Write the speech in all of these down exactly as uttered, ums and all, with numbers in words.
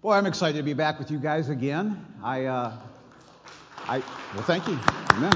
Boy, I'm excited to be back with you guys again. I, uh, I, well, thank you. Amen.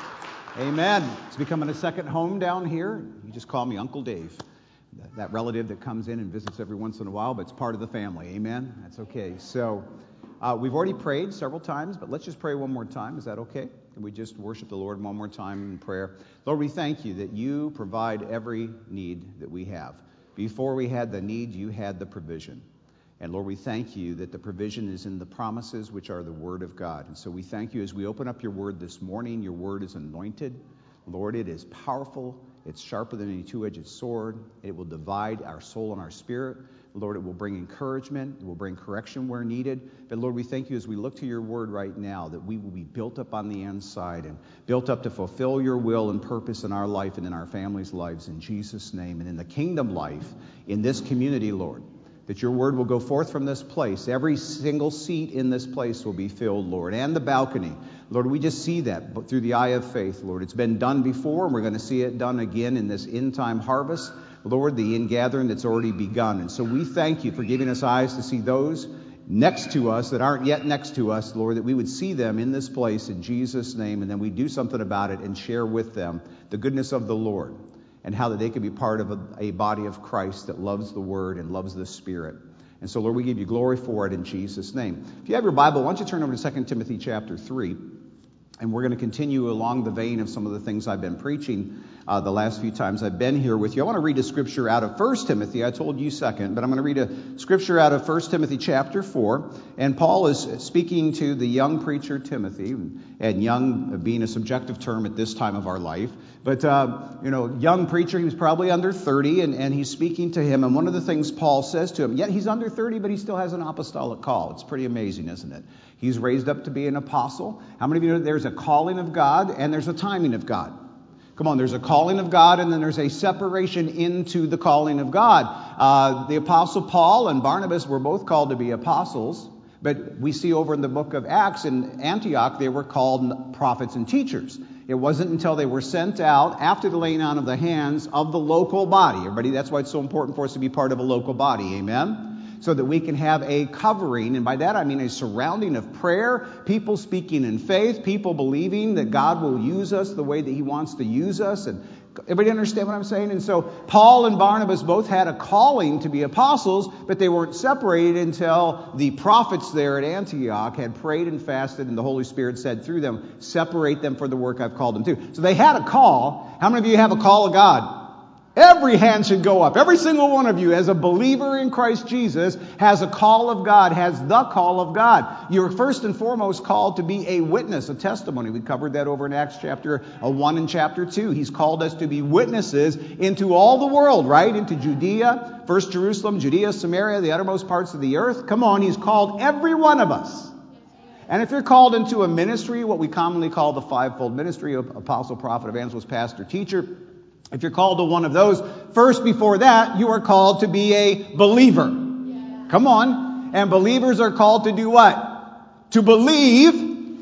Amen. It's becoming a second home down here. You just call me Uncle Dave, that relative that comes in and visits every once in a while, but it's part of the family. Amen. That's okay. So, uh, we've already prayed several times, but let's just pray one more time. Is that okay? Can we just worship the Lord one more time in prayer? Lord, we thank you that you provide every need that we have. Before we had the need, you had the provision. And Lord, we thank you that the provision is in the promises, which are the Word of God. And so we thank you as we open up your Word this morning. Your Word is anointed. Lord, it is powerful. It's sharper than any two-edged sword. It will divide our soul and our spirit. Lord, it will bring encouragement. It will bring correction where needed. But Lord, we thank you as we look to your Word right now that we will be built up on the inside and built up to fulfill your will and purpose in our life and in our families' lives in Jesus' name and in the kingdom life in this community, Lord. That your word will go forth from this place. Every single seat in this place will be filled, Lord, and the balcony. Lord, we just see that through the eye of faith, Lord. It's been done before, and we're going to see it done again in this end-time harvest. Lord, the in-gathering that's already begun. And so we thank you for giving us eyes to see those next to us that aren't yet next to us, Lord, that we would see them in this place in Jesus' name, and then we do something about it and share with them the goodness of the Lord. And how that they can be part of a, a body of Christ that loves the Word and loves the Spirit. And so, Lord, we give you glory for it in Jesus' name. If you have your Bible, why don't you turn over to Second Timothy chapter three. And we're going to continue along the vein of some of the things I've been preaching uh, the last few times I've been here with you. I want to read a scripture out of First Timothy. I told you second, but I'm going to read a scripture out of First Timothy chapter four. And Paul is speaking to the young preacher Timothy, and young being a subjective term at this time of our life. But, uh, you know, young preacher, he was probably under thirty, and, and he's speaking to him. And one of the things Paul says to him, yet he's under thirty, but he still has an apostolic call. It's pretty amazing, isn't it? He's raised up to be an apostle. How many of you know there's a calling of God and there's a timing of God? Come on, there's a calling of God and then there's a separation into the calling of God. Uh, the apostle Paul and Barnabas were both called to be apostles, but we see over in the book of Acts in Antioch, they were called prophets and teachers. It wasn't until they were sent out after the laying on of the hands of the local body. Everybody, that's why it's so important for us to be part of a local body. Amen? So that we can have a covering, and by that I mean a surrounding of prayer, people speaking in faith, people believing that God will use us the way that He wants to use us. And everybody understand what I'm saying? And so Paul and Barnabas both had a calling to be apostles, but they weren't separated until the prophets there at Antioch had prayed and fasted, and the Holy Spirit said through them, separate them for the work I've called them to. So they had a call. How many of you have a call of God? Every hand should go up. Every single one of you, as a believer in Christ Jesus, has a call of God, has the call of God. You're first and foremost called to be a witness, a testimony. We covered that over in Acts chapter one and chapter two. He's called us to be witnesses into all the world, right? Into Judea, first Jerusalem, Judea, Samaria, the uttermost parts of the earth. Come on, He's called every one of us. And if you're called into a ministry, what we commonly call the fivefold ministry of apostle, prophet, evangelist, pastor, teacher, if you're called to one of those, first before that, you are called to be a believer. Yeah. Come on. And believers are called to do what? To believe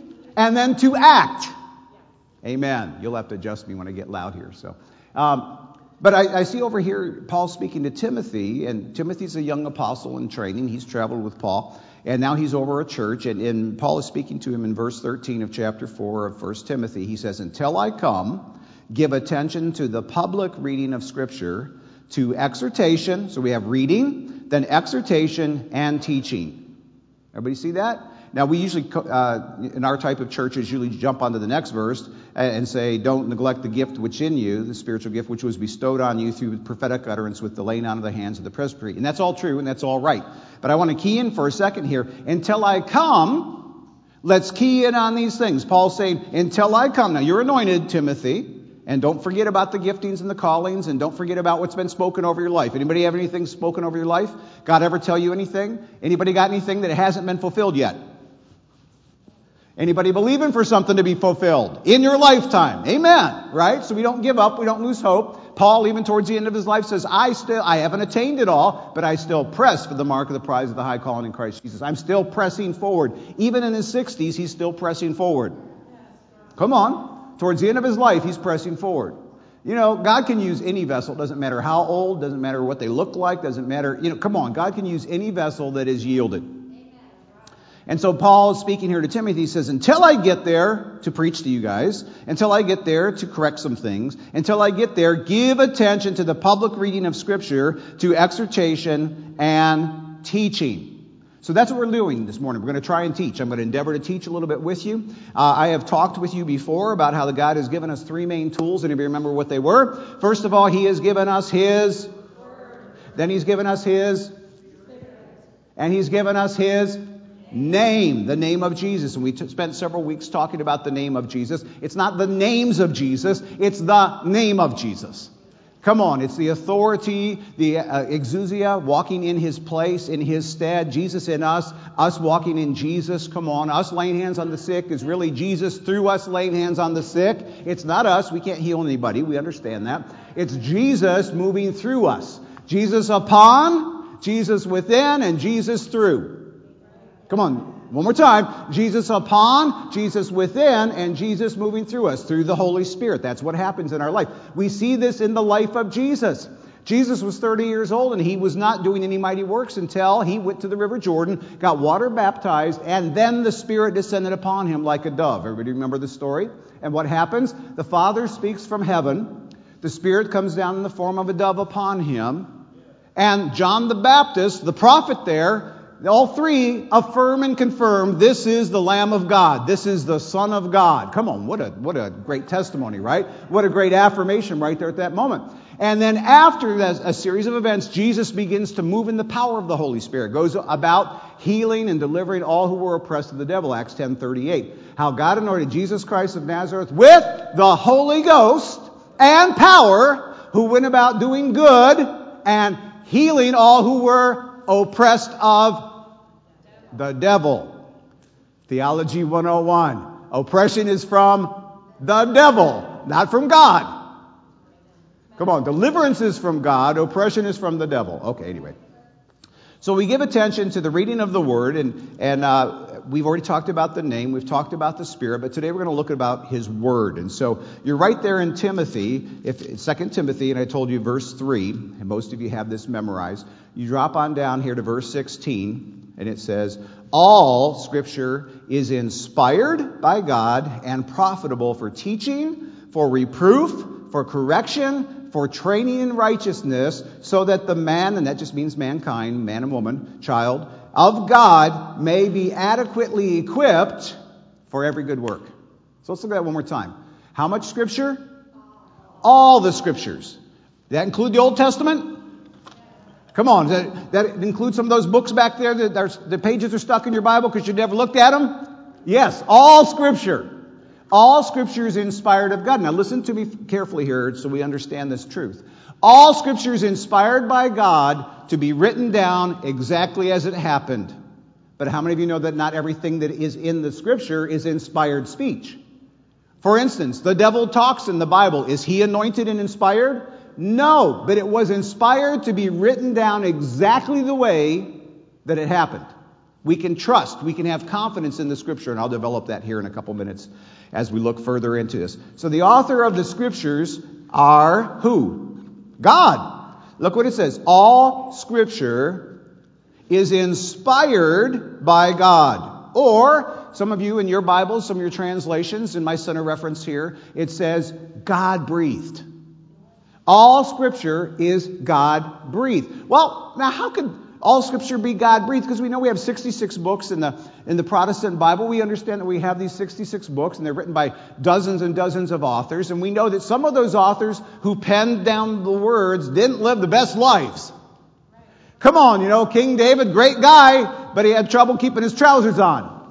and then to act. Amen. You'll have to adjust me when I get loud here. So, um, but I, I see over here Paul speaking to Timothy, and Timothy's a young apostle in training. He's traveled with Paul, and now he's over a church, and, and Paul is speaking to him in verse thirteen of chapter four of First Timothy. He says, until I come, give attention to the public reading of Scripture, to exhortation. So we have reading, then exhortation and teaching. Everybody see that? Now we usually, uh, in our type of churches, usually jump onto the next verse and say, don't neglect the gift which in you, the spiritual gift which was bestowed on you through prophetic utterance with the laying on of the hands of the presbytery. And that's all true and that's all right. But I want to key in for a second here. Until I come, let's key in on these things. Paul's saying, until I come. Now you're anointed, Timothy. And don't forget about the giftings and the callings, and don't forget about what's been spoken over your life. Anybody have anything spoken over your life? God ever tell you anything? Anybody got anything that hasn't been fulfilled yet? Anybody believing for something to be fulfilled in your lifetime? Amen. Right? So we don't give up. We don't lose hope. Paul, even towards the end of his life, says, I still, I haven't attained it all, but I still press for the mark of the prize of the high calling in Christ Jesus. I'm still pressing forward. Even in his sixties, he's still pressing forward. Come on. Towards the end of his life, he's pressing forward. You know, God can use any vessel. Doesn't matter how old, doesn't matter what they look like, doesn't matter. You know, come on, God can use any vessel that is yielded. And so Paul is speaking here to Timothy. He says, until I get there to preach to you guys, until I get there to correct some things, until I get there, give attention to the public reading of Scripture, to exhortation and teaching. So that's what we're doing this morning. We're going to try and teach. I'm going to endeavor to teach a little bit with you. Uh, I have talked with you before about how the God has given us three main tools. Anybody remember what they were? First of all, He has given us His Word. Then He's given us His Spirit. And He's given us His name, the name of Jesus. And we t- spent several weeks talking about the name of Jesus. It's not the names of Jesus. It's the name of Jesus. Come on, it's the authority, the uh, exousia, walking in His place, in His stead. Jesus in us, us walking in Jesus. Come on, us laying hands on the sick is really Jesus through us laying hands on the sick. It's not us. We can't heal anybody. We understand that. It's Jesus moving through us. Jesus upon, Jesus within, and Jesus through. Come on, one more time. Jesus upon, Jesus within, and Jesus moving through us through the Holy Spirit. That's what happens in our life. We see this in the life of Jesus. Jesus was thirty years old, and He was not doing any mighty works until He went to the River Jordan, got water baptized, and then the Spirit descended upon Him like a dove. Everybody remember the story? And what happens? The Father speaks from heaven. The Spirit comes down in the form of a dove upon Him. And John the Baptist, the prophet there, all three affirm and confirm this is the Lamb of God. This is the Son of God. Come on, what a what a great testimony, right? What a great affirmation right there at that moment. And then after a series of events, Jesus begins to move in the power of the Holy Spirit. Goes about healing and delivering all who were oppressed of the devil, Acts ten thirty-eight. How God anointed Jesus Christ of Nazareth with the Holy Ghost and power, who went about doing good and healing all who were oppressed of the devil. Theology one oh one. Oppression is from the devil, not from God. Come on, deliverance is from God, oppression is from the devil. Okay, anyway. So we give attention to the reading of the Word, and, and uh, we've already talked about the name, we've talked about the Spirit, but today we're going to look about His Word. And so you're right there in Timothy, if Second Timothy, and I told you verse three, and most of you have this memorized. You drop on down here to verse sixteen, and it says, all Scripture is inspired by God and profitable for teaching, for reproof, for correction, for training in righteousness, so that the man, and that just means mankind, man and woman, child, of God may be adequately equipped for every good work. So let's look at that one more time. How much Scripture? All the Scriptures. Does that include the Old Testament? Come on, does that, that include some of those books back there that are, the pages are stuck in your Bible because you never looked at them? Yes, all Scripture. All Scripture is inspired of God. Now listen to me carefully here so we understand this truth. All Scripture is inspired by God to be written down exactly as it happened. But how many of you know that not everything that is in the Scripture is inspired speech? For instance, the devil talks in the Bible. Is he anointed and inspired? No, but it was inspired to be written down exactly the way that it happened. We can trust, we can have confidence in the Scripture, and I'll develop that here in a couple minutes as we look further into this. So the author of the Scriptures are who? God. Look what it says. All Scripture is inspired by God. Or, some of you in your Bibles, some of your translations, in my center reference here, it says God-breathed. All Scripture is God-breathed. Well, now how could all Scripture be God-breathed? Because we know we have sixty-six books in the in the Protestant Bible. We understand that we have these sixty-six books, and they're written by dozens and dozens of authors. And we know that some of those authors who penned down the words didn't live the best lives. Come on, you know, King David, great guy, but he had trouble keeping his trousers on.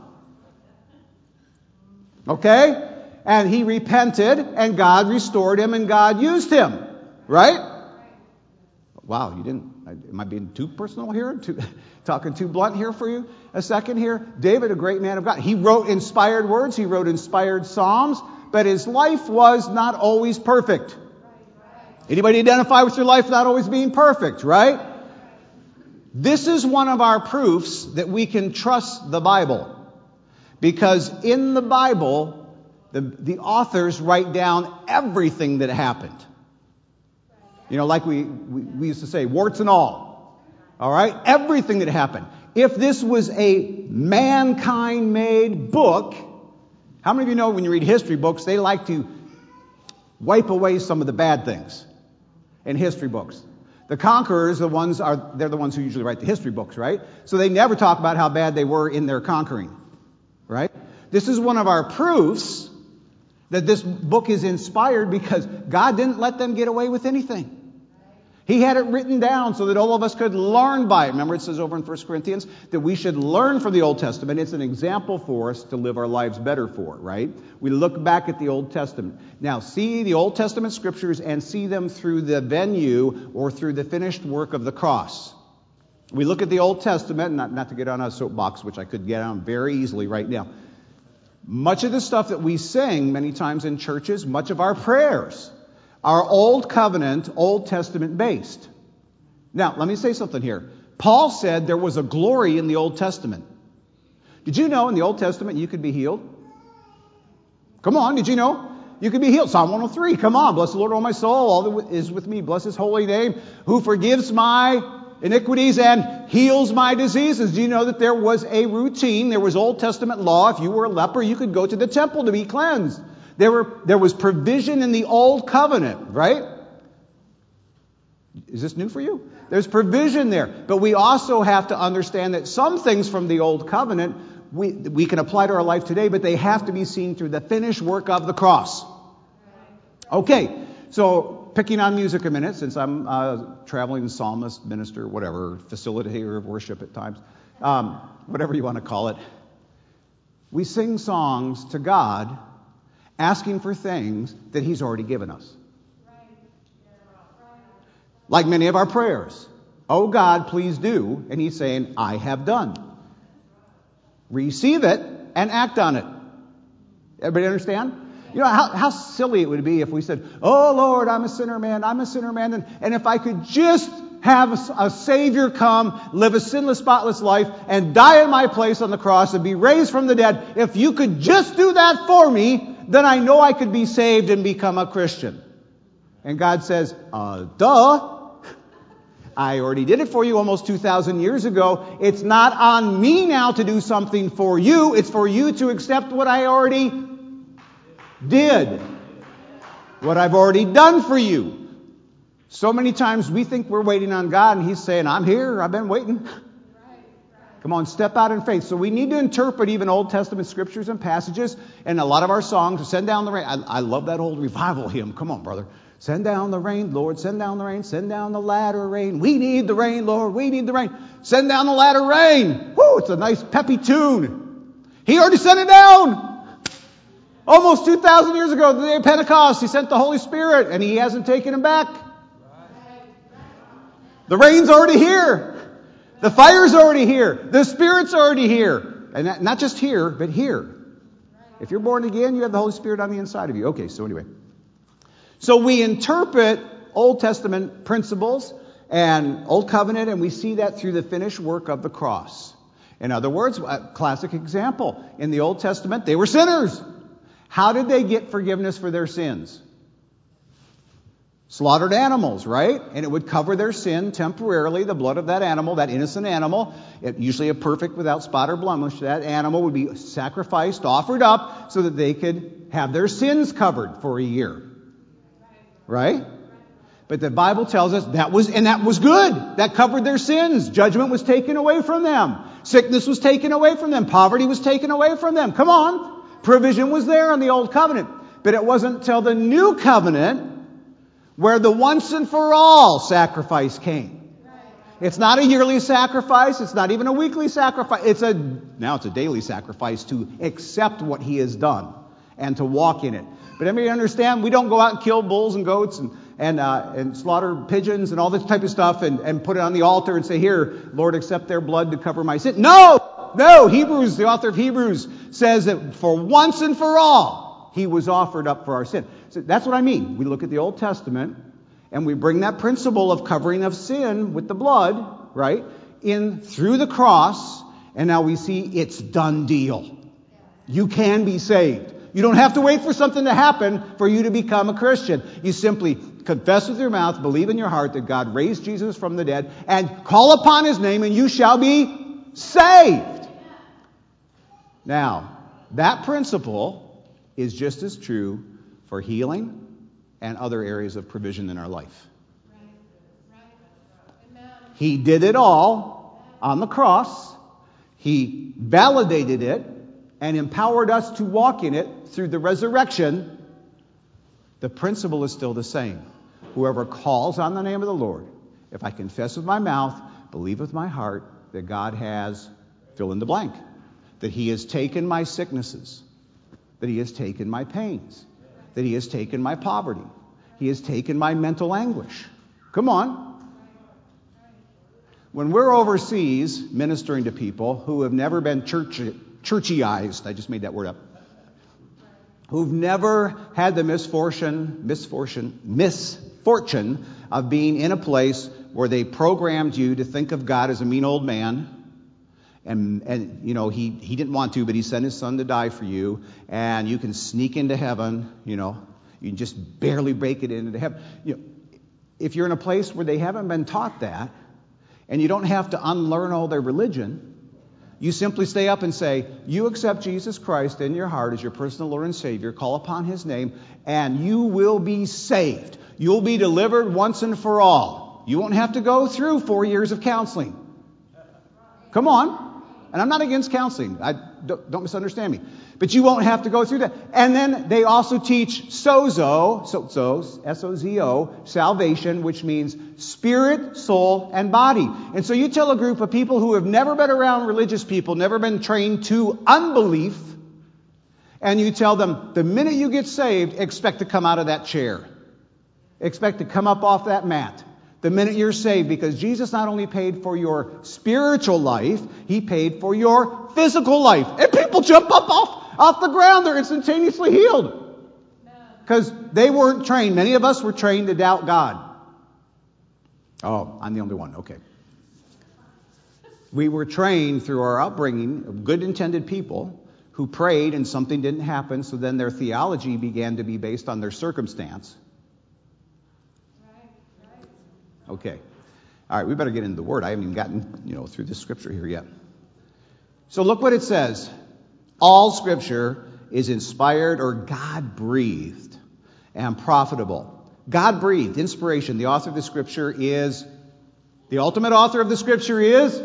Okay? And he repented, and God restored him, and God used him. Right? Wow, you didn't, am I being too personal here? Too, talking too blunt here for you? A second here. David, a great man of God. He wrote inspired words. He wrote inspired psalms. But his life was not always perfect. Anybody identify with your life not always being perfect, right? This is one of our proofs that we can trust the Bible. Because in the Bible, the, the authors write down everything that happened. You know, like we, we, we used to say, warts and all. All right? Everything that happened. if this was a mankind-made book, how many of you know when you read history books, they like to wipe away some of the bad things in history books? The conquerors, the ones are, they're the ones who usually write the history books, right? So they never talk about how bad they were in their conquering, right? This is one of our proofs that this book is inspired because God didn't let them get away with anything. He had it written down so that all of us could learn by it. Remember it says over in First Corinthians that we should learn from the Old Testament. It's an example for us to live our lives better for, right? We look back at the Old Testament. Now, see the Old Testament scriptures and see them through the venue or through the finished work of the cross. We look at the Old Testament, not, not to get on a soapbox, which I could get on very easily right now. Much of the stuff that we sing many times in churches, much of our prayers, are Old Covenant, Old Testament based. Now, let me say something here. Paul said there was a glory in the Old Testament. Did you know in the Old Testament you could be healed? Come on, did you know? You could be healed. Psalm one oh three, come on. Bless the Lord, O my soul. All that is with me. Bless His holy name. Who forgives my iniquities and heals my diseases. Do you know that there was a routine? There was Old Testament law. If you were a leper, you could go to the temple to be cleansed. There were, there was provision in the Old Covenant, right? Is this new for you? There's provision there. But we also have to understand that some things from the Old Covenant we, we can apply to our life today, but they have to be seen through the finished work of the cross. Okay, so picking on music a minute, since I'm a traveling psalmist, minister, whatever, facilitator of worship at times, um, whatever you want to call it. We sing songs to God asking for things that He's already given us. Like many of our prayers. Oh God, please do. And He's saying, I have done. Receive it and act on it. Everybody understand? You know, how, how silly it would be if we said, oh Lord, I'm a sinner man, I'm a sinner man. And, and if I could just have a, a Savior come, live a sinless, spotless life, and die in my place on the cross and be raised from the dead, if you could just do that for me, then I know I could be saved and become a Christian. And God says, uh, duh. I already did it for you almost two thousand years ago. It's not on me now to do something for you. It's for you to accept what I already did. What I've already done for you. So many times we think we're waiting on God and He's saying, I'm here. I've been waiting. Come on, step out in faith. So we need to interpret even Old Testament scriptures and passages. And a lot of our songs, Send Down the Rain. I, I love that old revival hymn. Come on, brother. Send down the rain, Lord. Send down the rain. Send down the latter rain. We need the rain, Lord. We need the rain. Send down the latter rain. Woo, it's a nice peppy tune. He already sent it down. Almost two thousand years ago, the day of Pentecost, He sent the Holy Spirit, and He hasn't taken Him back. The rain's already here. The fire's already here. The Spirit's already here. And that, not just here, but here. If you're born again, you have the Holy Spirit on the inside of you. Okay, so anyway. So we interpret Old Testament principles and Old Covenant, and we see that through the finished work of the cross. In other words, a classic example. In the Old Testament, they were sinners. How did they get forgiveness for their sins? Slaughtered animals, right? And it would cover their sin temporarily. The blood of that animal, that innocent animal, it, usually a perfect without spot or blemish, that animal would be sacrificed, offered up, so that they could have their sins covered for a year. Right? But the Bible tells us that was, and that was good. That covered their sins. Judgment was taken away from them. Sickness was taken away from them. Poverty was taken away from them. Come on. Provision was there in the Old Covenant. But it wasn't until the New Covenant where the once and for all sacrifice came. It's not a yearly sacrifice. It's not even a weekly sacrifice. It's a, now it's a daily sacrifice to accept what He has done and to walk in it. But everybody understand, we don't go out and kill bulls and goats and and uh, and slaughter pigeons and all this type of stuff and, and put it on the altar and say, here, Lord, accept their blood to cover my sin. No! No! Hebrews, the author of Hebrews, says that for once and for all, He was offered up for our sin. So that's what I mean. We look at the Old Testament and we bring that principle of covering of sin with the blood, right, in through the cross, and now we see it's done deal. You can be saved. You don't have to wait for something to happen for you to become a Christian. You simply confess with your mouth, believe in your heart that God raised Jesus from the dead, and call upon His name, and you shall be saved. Now, that principle is just as true for healing and other areas of provision in our life. He did it all on the cross. He validated it and empowered us to walk in it through the resurrection. The principle is still the same. Whoever calls on the name of the Lord, if I confess with my mouth, believe with my heart that God has, fill in the blank, that He has taken my sicknesses, that He has taken my pains, that He has taken my poverty, He has taken my mental anguish. Come on. When we're overseas ministering to people who have never been church, churchyized, I just made that word up, who've never had the misfortune, misfortune, misfortune of being in a place where they programmed you to think of God as a mean old man, and, and you know, he, he didn't want to, but He sent His Son to die for you, and you can sneak into heaven, you know, you can just barely break it into heaven. You know, if you're in a place where they haven't been taught that, and you don't have to unlearn all their religion, you simply stay up and say, you accept Jesus Christ in your heart as your personal Lord and Savior, call upon His name, and you will be saved. You'll be delivered once and for all. You won't have to go through four years of counseling. Come on. And I'm not against counseling. I, don't, don't misunderstand me. But you won't have to go through that. And then they also teach sozo, sozo, S O Z O, salvation, which means spirit, soul, and body. And so you tell a group of people who have never been around religious people, never been trained to unbelief, and you tell them, the minute you get saved, expect to come out of that chair. Expect to come up off that mat. The minute you're saved, because Jesus not only paid for your spiritual life, He paid for your physical life. And people jump up off, off the ground. They're instantaneously healed. Because they weren't trained. Many of us were trained to doubt God. Oh, I'm the only one. Okay. We were trained through our upbringing of good intended people who prayed and something didn't happen, so then their theology began to be based on their circumstance. Okay. All right, we better get into the Word. I haven't even gotten, you know, through this scripture here yet. So look what it says. All Scripture is inspired or God-breathed and profitable. God-breathed, inspiration. The author of the Scripture is, the ultimate author of the Scripture is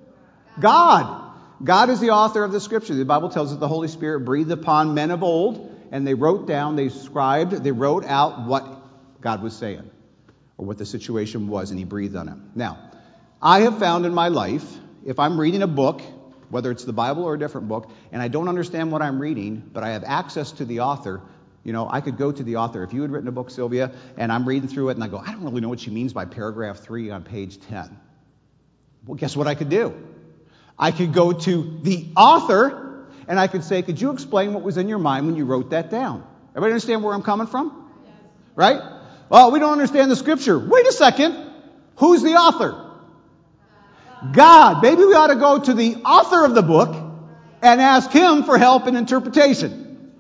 God. God is the author of the Scripture. The Bible tells us the Holy Spirit breathed upon men of old, and they wrote down, they scribed, they wrote out what God was saying, or what the situation was, and He breathed on it. Now, I have found in my life, if I'm reading a book, whether it's the Bible or a different book, and I don't understand what I'm reading, but I have access to the author, you know, I could go to the author. If you had written a book, Sylvia, and I'm reading through it, and I go, I don't really know what she means by paragraph three on page ten. Well, guess what I could do? I could go to the author, and I could say, could you explain what was in your mind when you wrote that down? Everybody understand where I'm coming from? Yes. Right? Well, we don't understand the Scripture. Wait a second. Who's the author? God. Maybe we ought to go to the author of the book and ask Him for help in interpretation.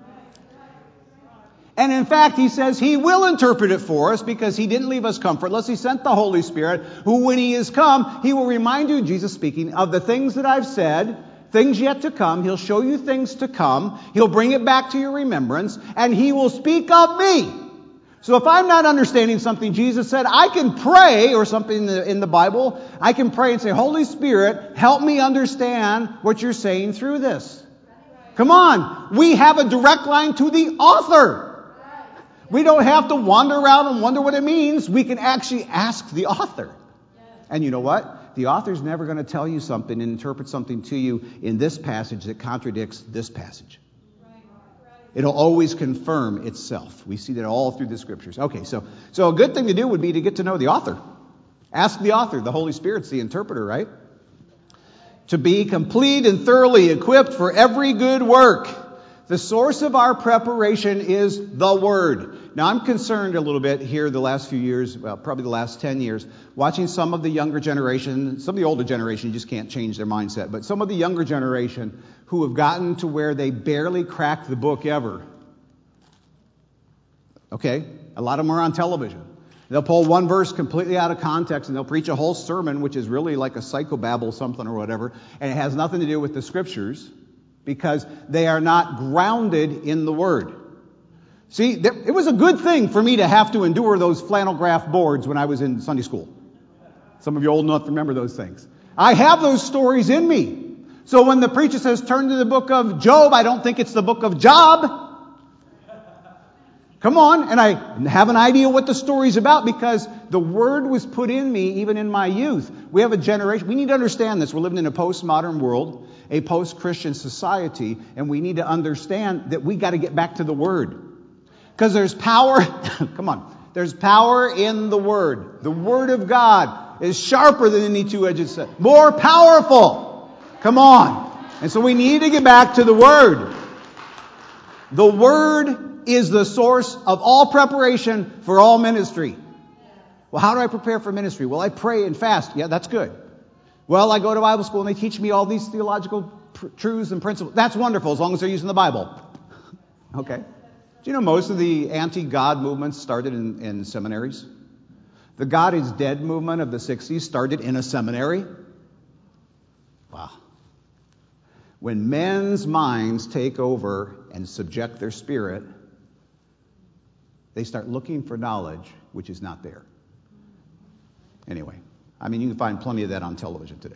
And in fact, He says He will interpret it for us because He didn't leave us comfortless. He sent the Holy Spirit, who when He is come, He will remind you, Jesus speaking, of the things that I've said, things yet to come. He'll show you things to come. He'll bring it back to your remembrance, and He will speak of me. So if I'm not understanding something Jesus said, I can pray, or something in the, in the Bible, I can pray and say, Holy Spirit, help me understand what you're saying through this. Come on. We have a direct line to the author. We don't have to wander around and wonder what it means. We can actually ask the author. And you know what? The author's never going to tell you something and interpret something to you in this passage that contradicts this passage. It'll always confirm itself. We see that all through the Scriptures. Okay, so so a good thing to do would be to get to know the author. Ask the author. The Holy Spirit's the interpreter, right? To be complete and thoroughly equipped for every good work. The source of our preparation is the Word. Now, I'm concerned a little bit here the last few years, well, probably the last ten years, watching some of the younger generation, some of the older generation, you just can't change their mindset, but some of the younger generation who have gotten to where they barely cracked the book ever. Okay? A lot of them are on television. They'll pull one verse completely out of context and they'll preach a whole sermon, which is really like a psychobabble something or whatever, and it has nothing to do with the Scriptures because they are not grounded in the Word. See, there, it was a good thing for me to have to endure those flannel graph boards when I was in Sunday school. Some of you are old enough to remember those things. I have those stories in me. So when the preacher says, turn to the book of Job, I don't think it's the book of Job. Come on, and I have an idea what the story's about because the Word was put in me even in my youth. We have a generation, we need to understand this. We're living in a postmodern world, a post-Christian society, and we need to understand that we got to get back to the Word. Because there's power, come on, there's power in the Word. The Word of God is sharper than any two-edged sword, more powerful. Come on. And so we need to get back to the Word. The Word is the source of all preparation for all ministry. Well, how do I prepare for ministry? Well, I pray and fast. Yeah, that's good. Well, I go to Bible school and they teach me all these theological pr- truths and principles. That's wonderful as long as they're using the Bible. Okay. Do you know most of the anti-God movements started in, in seminaries? The God is Dead movement of the sixties started in a seminary. Wow. When men's minds take over and subject their spirit, they start looking for knowledge which is not there. Anyway, I mean, you can find plenty of that on television today.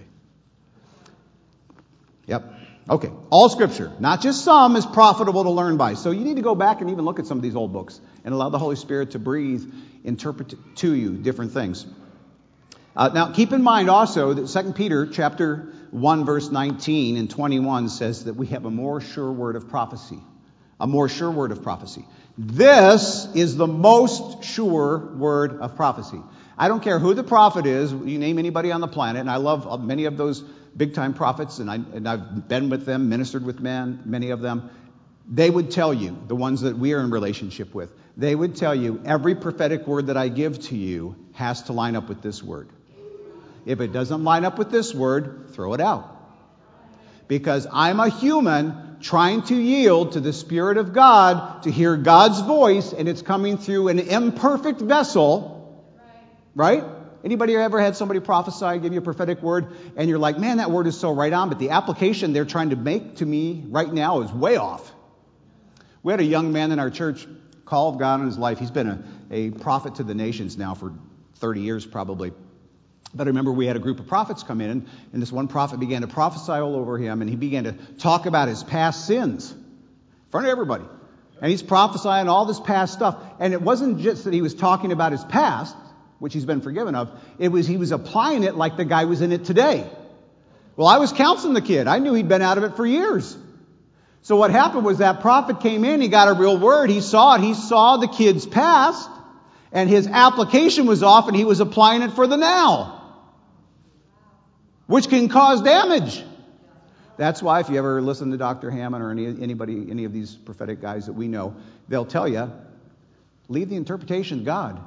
Yep. Okay. All Scripture, not just some, is profitable to learn by. So you need to go back and even look at some of these old books and allow the Holy Spirit to breathe, interpret to you different things. Uh, now, keep in mind also that Second Peter chapter one, verse nineteen and twenty-one says that we have a more sure word of prophecy. A more sure word of prophecy. This is the most sure word of prophecy. I don't care who the prophet is. You name anybody on the planet, and I love many of those big-time prophets, and, I, and I've been with them, ministered with men, many of them. They would tell you, the ones that we are in relationship with, they would tell you every prophetic word that I give to you has to line up with this word. If it doesn't line up with this word, throw it out. Because I'm a human trying to yield to the Spirit of God to hear God's voice, and it's coming through an imperfect vessel. Right? Anybody ever had somebody prophesy, give you a prophetic word, and you're like, man, that word is so right on, but the application they're trying to make to me right now is way off. We had a young man in our church, call of God in his life. He's been a, a prophet to the nations now for thirty years probably. But I remember we had a group of prophets come in, and this one prophet began to prophesy all over him, and he began to talk about his past sins in front of everybody. And he's prophesying all this past stuff. And it wasn't just that he was talking about his past, which he's been forgiven of. It was he was applying it like the guy was in it today. Well, I was counseling the kid. I knew he'd been out of it for years. So what happened was that prophet came in, he got a real word, he saw it, he saw the kid's past, and his application was off, and he was applying it for the now, which can cause damage. That's why if you ever listen to Doctor Hammond or any anybody, any of these prophetic guys that we know, they'll tell you, leave the interpretation to God.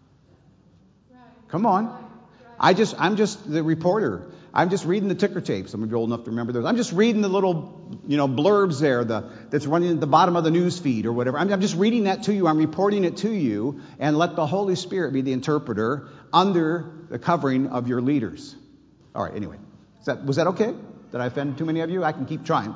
Come on. I just, I'm just the reporter. I'm just reading the ticker tape. Some of you are old enough to remember those. I'm just reading the little, you know, blurbs there, the, that's running at the bottom of the news feed or whatever. I'm, I'm just reading that to you. I'm reporting it to you, and let the Holy Spirit be the interpreter under the covering of your leaders. All right, anyway. Is that, was that okay? Did I offend too many of you? I can keep trying.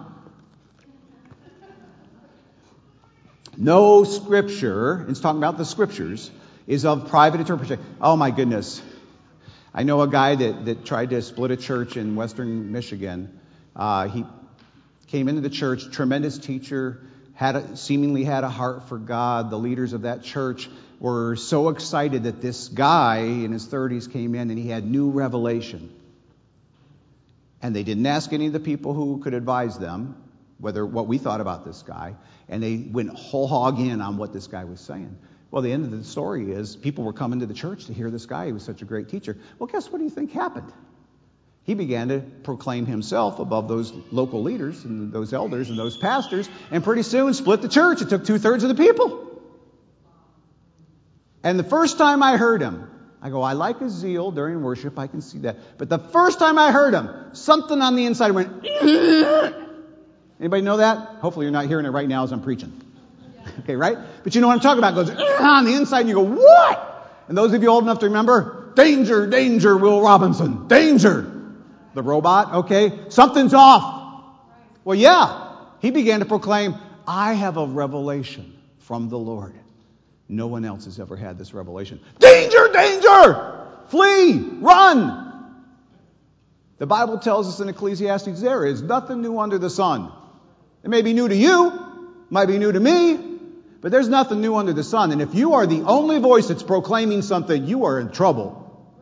No scripture, it's talking about the scriptures, is of private interpretation. Oh my goodness. I know a guy that, that tried to split a church in western Michigan. Uh, he came into the church, tremendous teacher, had a, seemingly had a heart for God. The leaders of that church were so excited that this guy in his thirties came in and he had new revelation. And they didn't ask any of the people who could advise them whether what we thought about this guy. And they went whole hog in on what this guy was saying. Well, the end of the story is people were coming to the church to hear this guy. He was such a great teacher. Well, guess what do you think happened? He began to proclaim himself above those local leaders and those elders and those pastors. And pretty soon split the church. It took two-thirds of the people. And the first time I heard him, I go, I like his zeal during worship. I can see that. But the first time I heard him, something on the inside went, anybody know that? Hopefully you're not hearing it right now as I'm preaching. Okay, right? But you know what I'm talking about. It goes on the inside and you go, what? And those of you old enough to remember, danger, danger, Will Robinson, danger. The robot, okay, something's off. Well, yeah, he began to proclaim, I have a revelation from the Lord. No one else has ever had this revelation. Danger, danger! Flee, run! The Bible tells us in Ecclesiastes, there is nothing new under the sun. It may be new to you, might be new to me, but there's nothing new under the sun. And if you are the only voice that's proclaiming something, you are in trouble.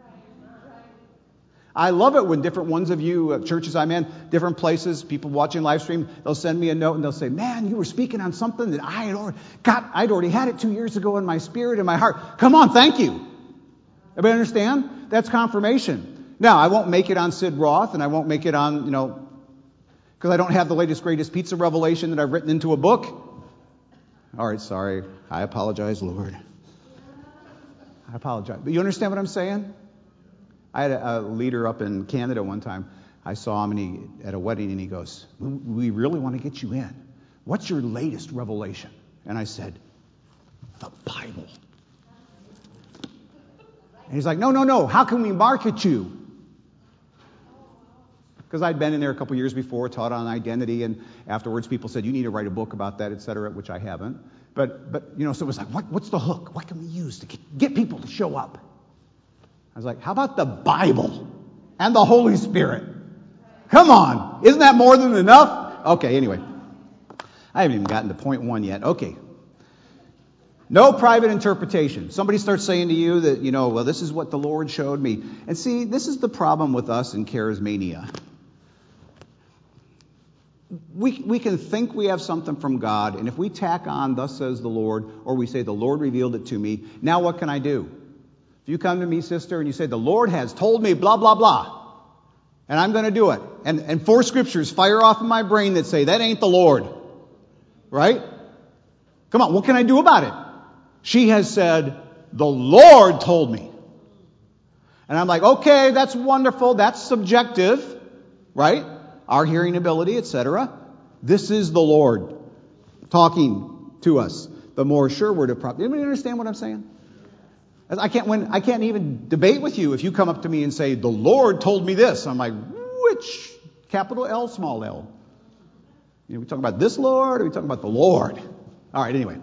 I love it when different ones of you, uh, churches I'm in, different places, people watching live stream, they'll send me a note and they'll say, man, you were speaking on something that I had already got, I'd already had it two years ago in my spirit and my heart. Come on, thank you. Everybody understand? That's confirmation. Now, I won't make it on Sid Roth and I won't make it on, you know, because I don't have the latest, greatest pizza revelation that I've written into a book. All right, sorry. I apologize, Lord. I apologize. But you understand what I'm saying? I had a, a leader up in Canada one time. I saw him and he, at a wedding and he goes, we really want to get you in. What's your latest revelation? And I said, the Bible. And he's like, no, no, no. How can we market you? Because I'd been in there a couple years before, taught on identity, and afterwards people said, you need to write a book about that, et cetera, which I haven't. But, but you know, so it was like, what, what's the hook? What can we use to get, get people to show up? I was like, how about the Bible and the Holy Spirit? Come on. Isn't that more than enough? Okay, anyway. I haven't even gotten to point one yet. Okay. No private interpretation. Somebody starts saying to you that, you know, well, this is what the Lord showed me. And see, this is the problem with us in charismania. We, we can think we have something from God, and if we tack on, thus says the Lord, or we say, the Lord revealed it to me, now what can I do? If you come to me, sister, and you say, the Lord has told me blah, blah, blah, and I'm going to do it, and, and four scriptures fire off in my brain that say, that ain't the Lord, right? Come on, what can I do about it? She has said, the Lord told me. And I'm like, okay, that's wonderful, that's subjective, right? Our hearing ability, et cetera. This is the Lord talking to us. The more sure word of prophecy. Anybody understand what I'm saying? I can't when I can't even debate with you if you come up to me and say, the Lord told me this. I'm like, which? Capital L, small l. You know, we talking about this Lord, or are we talking about the Lord? All right, anyway.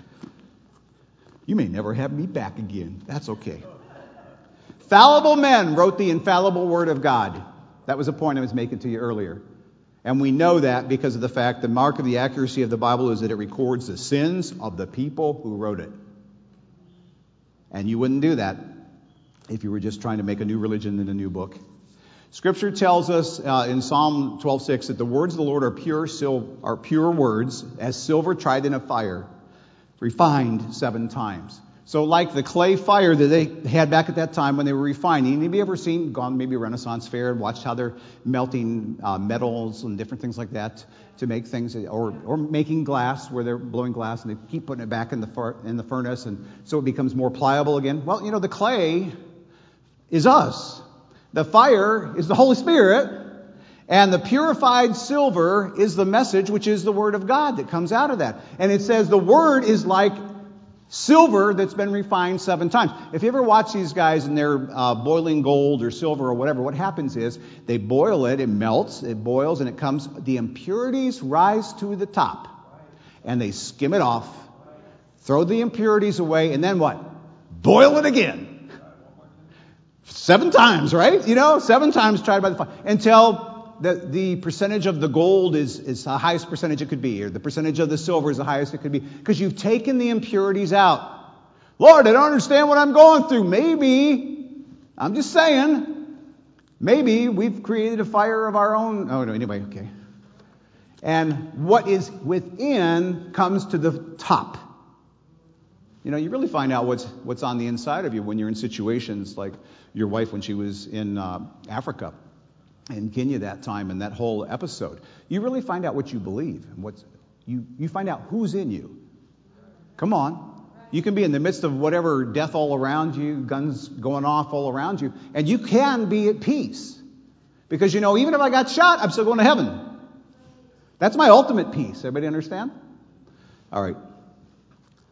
You may never have me back again. That's okay. Fallible men wrote the infallible word of God. That was a point I was making to you earlier. And we know that because of the fact the mark of the accuracy of the Bible is that it records the sins of the people who wrote it. And you wouldn't do that if you were just trying to make a new religion in a new book. Scripture tells us uh, in Psalm twelve six that the words of the Lord are pure, sil- are pure words, as silver tried in a fire, refined seven times. So like the clay fire that they had back at that time when they were refining. Have you ever seen, gone maybe a Renaissance fair and watched how they're melting uh, metals and different things like that to make things, or or making glass where they're blowing glass and they keep putting it back in the fur- in the furnace and so it becomes more pliable again? Well, you know, the clay is us. The fire is the Holy Spirit. And the purified silver is the message, which is the Word of God that comes out of that. And it says the Word is like silver that's been refined seven times. If you ever watch these guys and they're uh, boiling gold or silver or whatever, what happens is they boil it, it melts, it boils, and it comes, the impurities rise to the top. And they skim it off, throw the impurities away, and then what? Boil it again. Seven times, right? You know, seven times tried by the fire. Until the, the percentage of the gold is, is the highest percentage it could be, or the percentage of the silver is the highest it could be, because you've taken the impurities out. Lord, I don't understand what I'm going through. Maybe, I'm just saying, maybe we've created a fire of our own. Oh, no, anyway, okay. And what is within comes to the top. You know, you really find out what's what's on the inside of you when you're in situations like your wife when she was in uh, Africa. In Kenya that time and that whole episode, you really find out what you believe and what's you you find out who's in you. Come on, you can be in the midst of whatever death all around you, guns going off all around you, and you can be at peace because you know even if I got shot, I'm still going to heaven. That's my ultimate peace. Everybody understand? All right.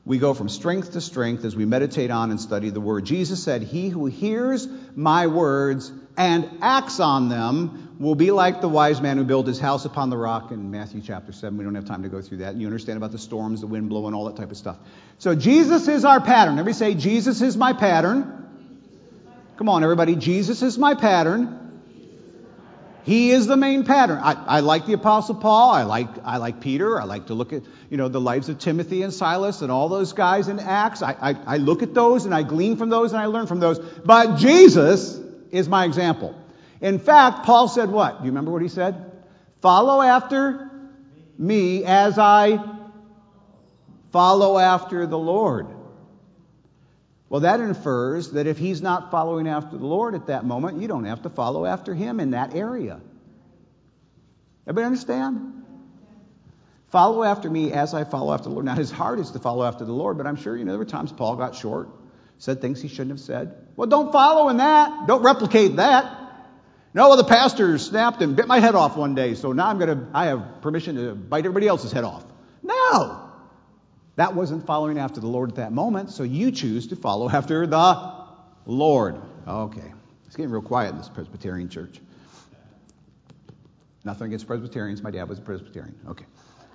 We go from strength to strength as we meditate on and study the Word. Jesus said, he who hears my words and acts on them will be like the wise man who built his house upon the rock in Matthew chapter seven. We don't have time to go through that. You understand about the storms, the wind blowing, all that type of stuff. So Jesus is our pattern. Everybody say, Jesus is my pattern. Come on, everybody. Jesus is my pattern. He is the main pattern. I, I like the Apostle Paul. I like I like Peter. I like to look at, you know, the lives of Timothy and Silas and all those guys in Acts. I, I, I look at those and I glean from those and I learn from those. But Jesus is my example. In fact, Paul said what? Do you remember what he said? Follow after me as I follow after the Lord. Well, that infers that if he's not following after the Lord at that moment, you don't have to follow after him in that area. Everybody understand? Follow after me as I follow after the Lord. Now, his heart is to follow after the Lord, but I'm sure, you know, there were times Paul got short, said things he shouldn't have said. Well, don't follow in that. Don't replicate that. No, well, the pastor snapped and bit my head off one day, so now I'm going to, I have permission to bite everybody else's head off. No. That wasn't following after the Lord at that moment, so you choose to follow after the Lord. Okay. It's getting real quiet in this Presbyterian church. Nothing against Presbyterians. My dad was a Presbyterian. Okay.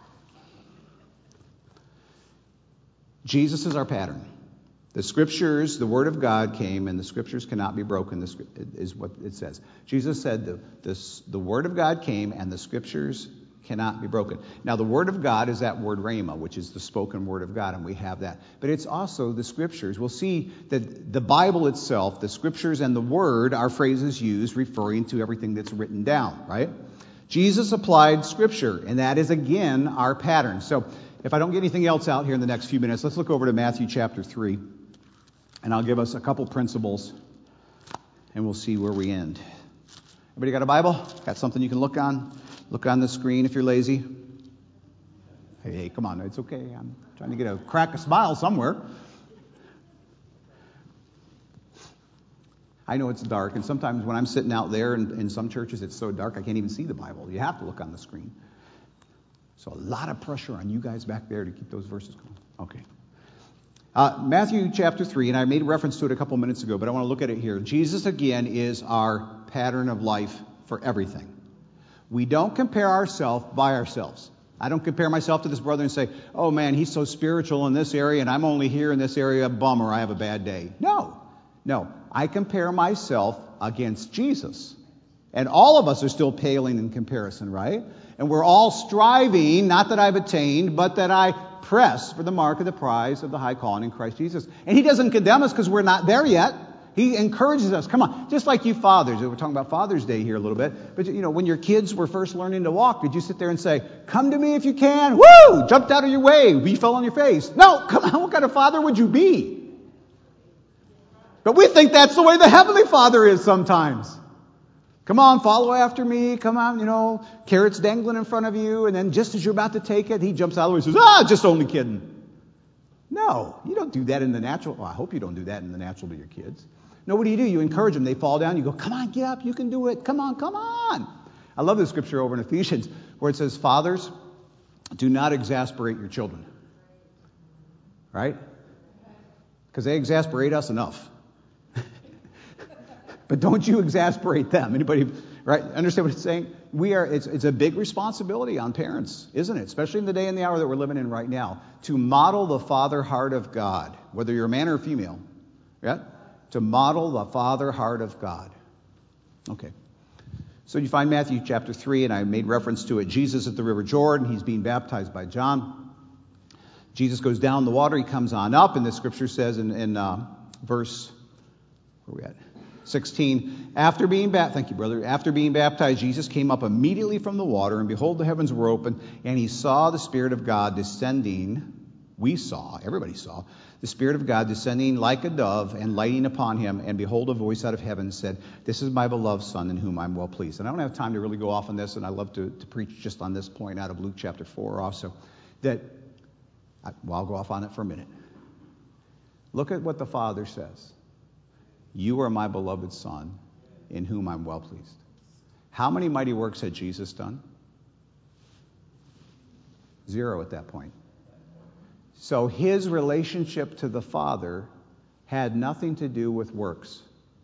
Jesus is our pattern. The Scriptures, the Word of God came, and the Scriptures cannot be broken, this is what it says. Jesus said the, this, the Word of God came, and the Scriptures cannot be broken. Now, the Word of God is that word rhema, which is the spoken Word of God, and we have that. But it's also the Scriptures. We'll see that the Bible itself, the Scriptures and the Word are phrases used referring to everything that's written down, right? Jesus applied Scripture, and that is, again, our pattern. So, if I don't get anything else out here in the next few minutes, let's look over to Matthew chapter three, and I'll give us a couple principles, and we'll see where we end. Everybody got a Bible? Got something you can look on? Look on the screen if you're lazy. Hey, hey, come on. It's okay. I'm trying to get a crack a smile somewhere. I know it's dark, and sometimes when I'm sitting out there in, in some churches, it's so dark I can't even see the Bible. You have to look on the screen. So a lot of pressure on you guys back there to keep those verses going. Okay. Uh, Matthew chapter three, and I made reference to it a couple minutes ago, but I want to look at it here. Jesus, again, is our pattern of life for everything. We don't compare ourselves by ourselves. I don't compare myself to this brother and say, oh man, he's so spiritual in this area and I'm only here in this area. Bummer, I have a bad day. No, no. I compare myself against Jesus. And all of us are still paling in comparison, right? And we're all striving, not that I've attained, but that I press for the mark of the prize of the high calling in Christ Jesus. And he doesn't condemn us because we're not there yet. He encourages us. Come on. Just like you fathers. We're talking about Father's Day here a little bit. But, you know, when your kids were first learning to walk, did you sit there and say, come to me if you can? Woo! Jumped out of your way. You fell on your face. No, come on. What kind of father would you be? But we think that's the way the Heavenly Father is sometimes. Come on, follow after me. Come on, you know, carrots dangling in front of you. And then just as you're about to take it, he jumps out of the way and says, ah, just only kidding. No, you don't do that in the natural. Well, I hope you don't do that in the natural to your kids. No, what do you do? You encourage them. They fall down. You go, come on, get up. You can do it. Come on, come on. I love this scripture over in Ephesians where it says, fathers, do not exasperate your children. Right? Because they exasperate us enough. But don't you exasperate them. Anybody, right? Understand what it's saying? We are, it's, it's a big responsibility on parents, isn't it? Especially in the day and the hour that we're living in right now, to model the father heart of God, whether you're a man or a female. Yeah? To model the father heart of God. Okay. So you find Matthew chapter three, and I made reference to it. Jesus at the River Jordan. He's being baptized by John. Jesus goes down the water. He comes on up, and the scripture says in, in uh, verse, where are we at? sixteen, after being baptized, thank you, brother. After being baptized, Jesus came up immediately from the water, and behold, the heavens were open, and he saw the Spirit of God descending. We saw, everybody saw, the Spirit of God descending like a dove and lighting upon him, and behold, a voice out of heaven said, this is my beloved Son in whom I'm well pleased. And I don't have time to really go off on this, and I love to, to preach just on this point out of Luke chapter four also, that, well, I'll go off on it for a minute. Look at what the Father says. You are my beloved Son, in whom I'm well pleased. How many mighty works had Jesus done? Zero at that point. So his relationship to the Father had nothing to do with works.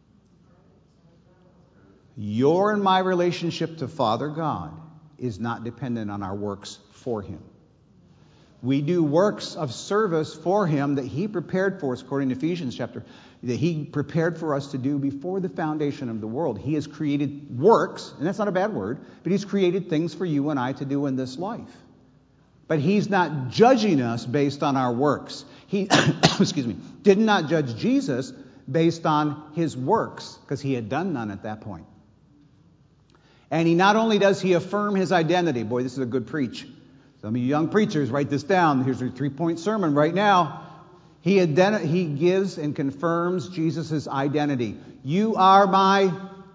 Your and my relationship to Father God is not dependent on our works for him. We do works of service for him that he prepared for us, according to Ephesians chapter, that he prepared for us to do before the foundation of the world. He has created works, and that's not a bad word, but he's created things for you and I to do in this life. But he's not judging us based on our works. He, excuse me, did not judge Jesus based on his works, because he had done none at that point. And he not only does he affirm his identity, boy, this is a good preach. Some of you young preachers, write this down. Here's your three-point sermon right now. He, identi- he gives and confirms Jesus' identity. You are my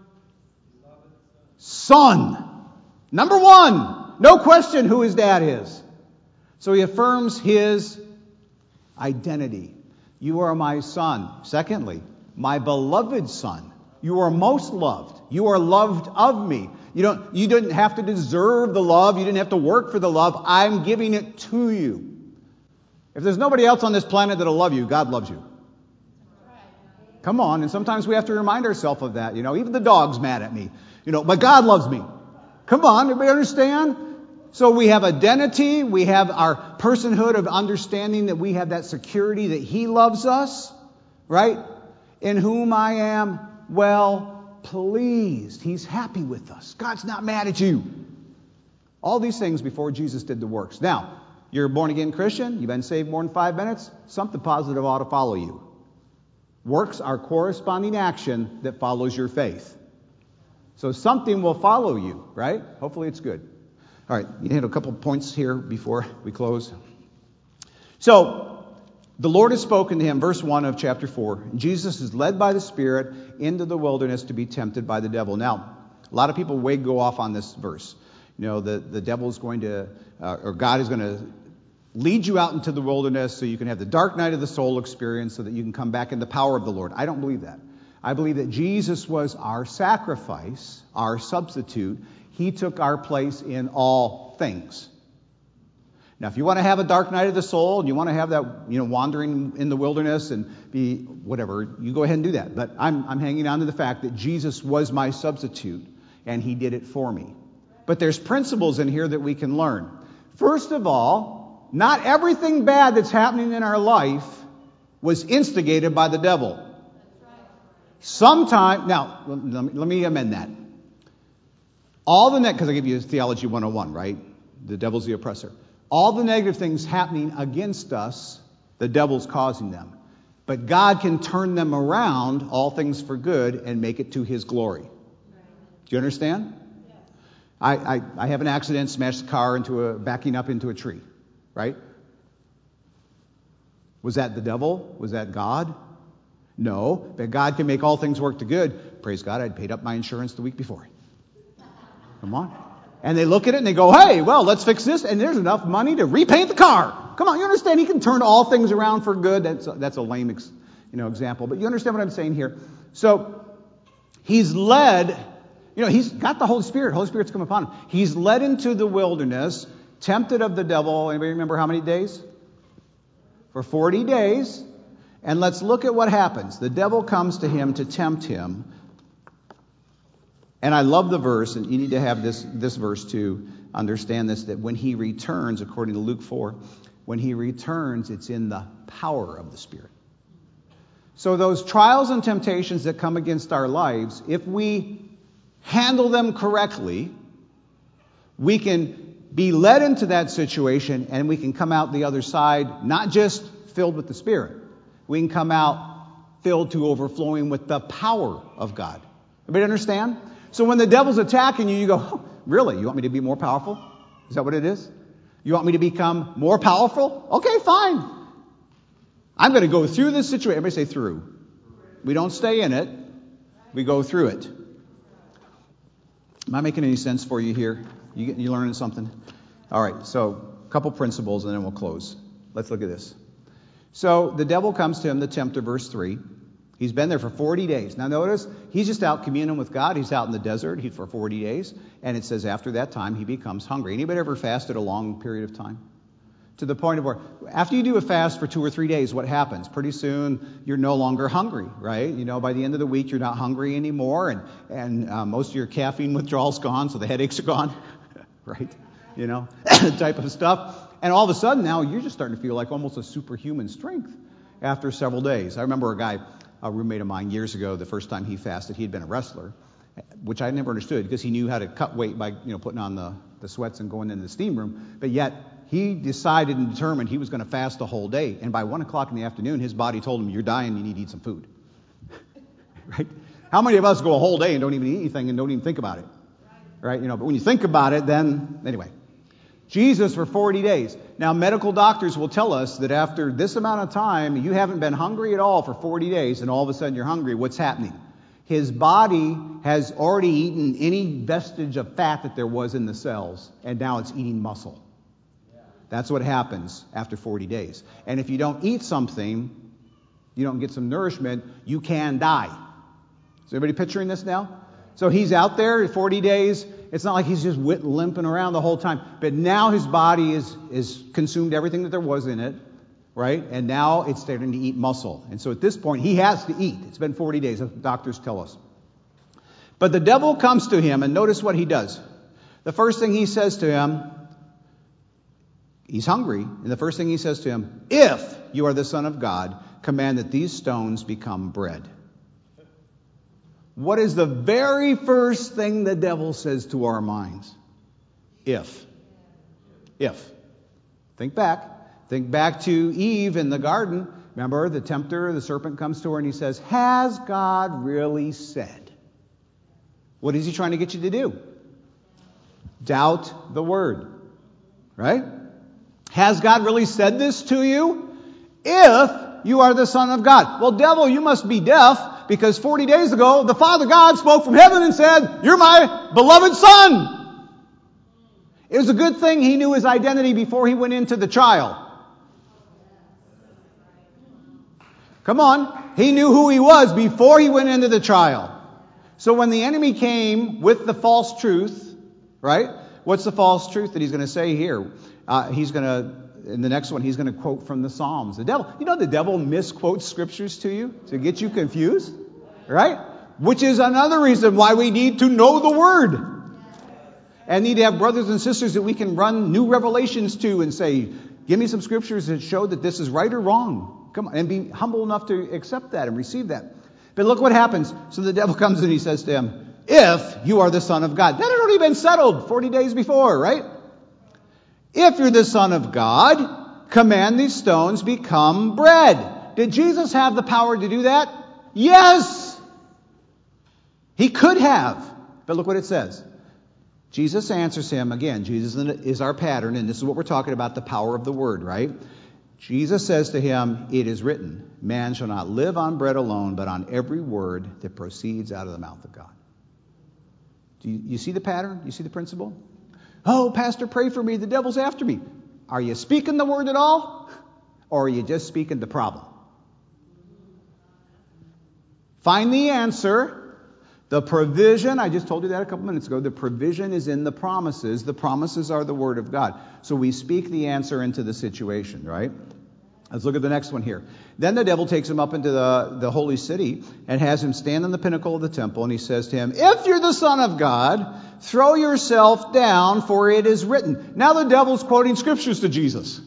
son. Number one. No question who his dad is. So he affirms his identity. You are my son. Secondly, my beloved son. You are most loved. You are loved of me. You don't, you didn't have to deserve the love. You didn't have to work for the love. I'm giving it to you. If there's nobody else on this planet that'll love you, God loves you. Come on. And sometimes we have to remind ourselves of that. You know, even the dog's mad at me. You know, but God loves me. Come on. Everybody understand? So we have identity. We have our personhood of understanding that we have that security that he loves us. Right? In whom I am well pleased. He's happy with us. God's not mad at you. All these things before Jesus did the works. Now, you're a born-again Christian. You've been saved more than five minutes. Something positive ought to follow you. Works are corresponding action that follows your faith. So something will follow you, right? Hopefully it's good. All right, you hit a couple points here before we close. So, the Lord has spoken to him, verse one of chapter four. Jesus is led by the Spirit into the wilderness to be tempted by the devil. Now, a lot of people way go off on this verse. You know, the, the devil is going to, uh, or God is going to lead you out into the wilderness so you can have the dark night of the soul experience so that you can come back in the power of the Lord. I don't believe that. I believe that Jesus was our sacrifice, our substitute. He took our place in all things. Now, if you want to have a dark night of the soul and you want to have that, you know, wandering in the wilderness and be whatever, you go ahead and do that. But I'm, I'm hanging on to the fact that Jesus was my substitute and he did it for me. But there's principles in here that we can learn. First of all, not everything bad that's happening in our life was instigated by the devil. Sometimes, now, let me, let me amend that. All the, because I give you Theology one oh one, right? The devil's the oppressor. All the negative things happening against us, the devil's causing them. But God can turn them around, all things for good, and make it to his glory. Do you understand? Yes. I, I, I have an accident, smashed the car into a, backing up into a tree, right? Was that the devil? Was that God? No, but God can make all things work to good. Praise God, I'd paid up my insurance the week before. Come on. And they look at it and they go, hey, well, let's fix this. And there's enough money to repaint the car. Come on, you understand? He can turn all things around for good. That's a, that's a lame ex, you know, example. But you understand what I'm saying here. So he's led, you know, he's got the Holy Spirit. Holy Spirit's come upon him. He's led into the wilderness, tempted of the devil. Anybody remember how many days? For forty days. And let's look at what happens. The devil comes to him to tempt him. And I love the verse, and you need to have this, this verse to understand this, that when he returns, according to Luke four, when he returns, it's in the power of the Spirit. So those trials and temptations that come against our lives, if we handle them correctly, we can be led into that situation and we can come out the other side, not just filled with the Spirit. We can come out filled to overflowing with the power of God. Everybody understand? So when the devil's attacking you, you go, oh, really? You want me to be more powerful? Is that what it is? You want me to become more powerful? Okay, fine. I'm going to go through this situation. Everybody say through. We don't stay in it. We go through it. Am I making any sense for you here? You, you learning something? All right, so a couple principles and then we'll close. Let's look at this. So the devil comes to him, the tempter, verse three. He's been there for forty days. Now notice, he's just out communing with God. He's out in the desert he, for forty days. And it says after that time, he becomes hungry. Anybody ever fasted a long period of time? To the point of where, after you do a fast for two or three days, what happens? Pretty soon, you're no longer hungry, right? You know, by the end of the week, you're not hungry anymore, and, and uh, most of your caffeine withdrawal's gone, so the headaches are gone, right? You know, type of stuff. And all of a sudden, now, you're just starting to feel like almost a superhuman strength after several days. I remember a guy, a roommate of mine years ago, the first time he fasted, he'd been a wrestler, which I never understood because he knew how to cut weight by, you know, putting on the, the sweats and going into the steam room. But yet, he decided and determined he was going to fast the whole day. And by one o'clock in the afternoon, his body told him, you're dying, you need to eat some food. Right? How many of us go a whole day and don't even eat anything and don't even think about it? Right? You know, but when you think about it, then, anyway. Jesus for forty days. Now, medical doctors will tell us that after this amount of time, you haven't been hungry at all for forty days, and all of a sudden you're hungry. What's happening? His body has already eaten any vestige of fat that there was in the cells, and now it's eating muscle. That's what happens after forty days. And if you don't eat something, you don't get some nourishment, you can die. Is everybody picturing this now? So he's out there forty days. It's not like he's just limping around the whole time. But now his body is, is consumed everything that there was in it, right? And now it's starting to eat muscle. And so at this point, he has to eat. It's been forty days, as doctors tell us. But the devil comes to him, and notice what he does. The first thing he says to him, he's hungry, and the first thing he says to him, if you are the Son of God, command that these stones become bread. What is the very first thing the devil says to our minds? If. If. Think back. Think back to Eve in the garden. Remember, the tempter, the serpent comes to her and he says, has God really said? What is he trying to get you to do? Doubt the word. Right? Has God really said this to you? If you are the Son of God. Well, devil, you must be deaf, because forty days ago, the Father God spoke from heaven and said, you're my beloved Son. It was a good thing he knew his identity before he went into the trial. Come on. He knew who he was before he went into the trial. So when the enemy came with the false truth, right? What's the false truth that he's going to say here? Uh, he's going to, in the next one, he's going to quote from the Psalms. The devil, you know the devil misquotes scriptures to you to get you confused, right? Which is another reason why we need to know the Word. And need to have brothers and sisters that we can run new revelations to and say, give me some scriptures that show that this is right or wrong. Come on, and be humble enough to accept that and receive that. But look what happens. So the devil comes and he says to him, if you are the Son of God. That had already been settled forty days before, right? If you're the Son of God, command these stones become bread. Did Jesus have the power to do that? Yes! He could have. But look what it says. Jesus answers him. Again, Jesus is our pattern, and this is what we're talking about, the power of the Word, right? Jesus says to him, it is written, man shall not live on bread alone, but on every word that proceeds out of the mouth of God. Do you, you see the pattern? You see the principle? Oh, Pastor, pray for me. The devil's after me. Are you speaking the word at all? Or are you just speaking the problem? Find the answer. The provision, I just told you that a couple minutes ago. The provision is in the promises. The promises are the word of God. So we speak the answer into the situation, right? Let's look at the next one here. Then the devil takes him up into the, the holy city and has him stand on the pinnacle of the temple. And he says to him, if you're the Son of God, throw yourself down, for it is written. Now the devil's quoting scriptures to Jesus.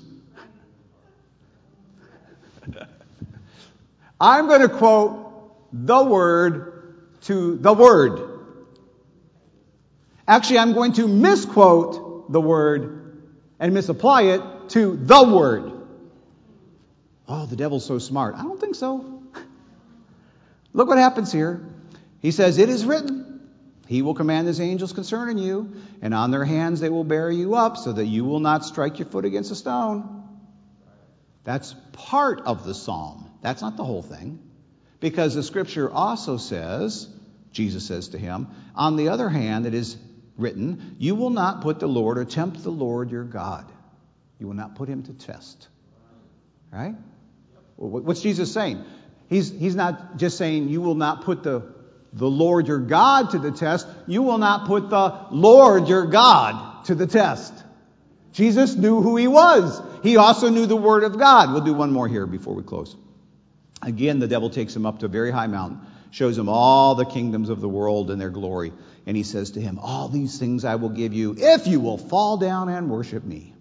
I'm going to quote the word to the word. Actually, I'm going to misquote the word and misapply it to the word. Oh, the devil's so smart. I don't think so. Look what happens here. He says, it is written, he will command his angels concerning you, and on their hands they will bear you up, so that you will not strike your foot against a stone. That's part of the psalm. That's not the whole thing. Because the scripture also says, Jesus says to him, on the other hand, it is written, you will not put the Lord or tempt the Lord your God. You will not put him to test. Right? What's Jesus saying? He's, he's not just saying you will not put the, the Lord your God to the test. You will not put the Lord your God to the test. Jesus knew who he was. He also knew the Word of God. We'll do one more here before we close. Again, the devil takes him up to a very high mountain, shows him all the kingdoms of the world and their glory. And he says to him, all these things I will give you if you will fall down and worship me.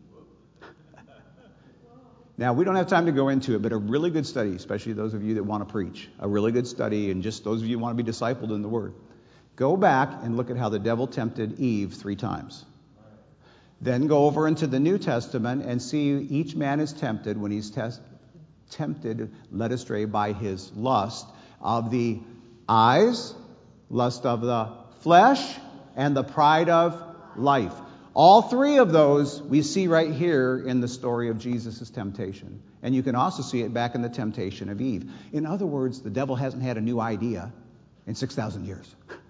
Now, we don't have time to go into it, but a really good study, especially those of you that want to preach, a really good study, and just those of you who want to be discipled in the Word. Go back and look at how the devil tempted Eve three times. Then go over into the New Testament and see each man is tempted when he's test, tempted, led astray by his lust of the eyes, lust of the flesh, and the pride of life. All three of those we see right here in the story of Jesus' temptation. And you can also see it back in the temptation of Eve. In other words, the devil hasn't had a new idea in six thousand years.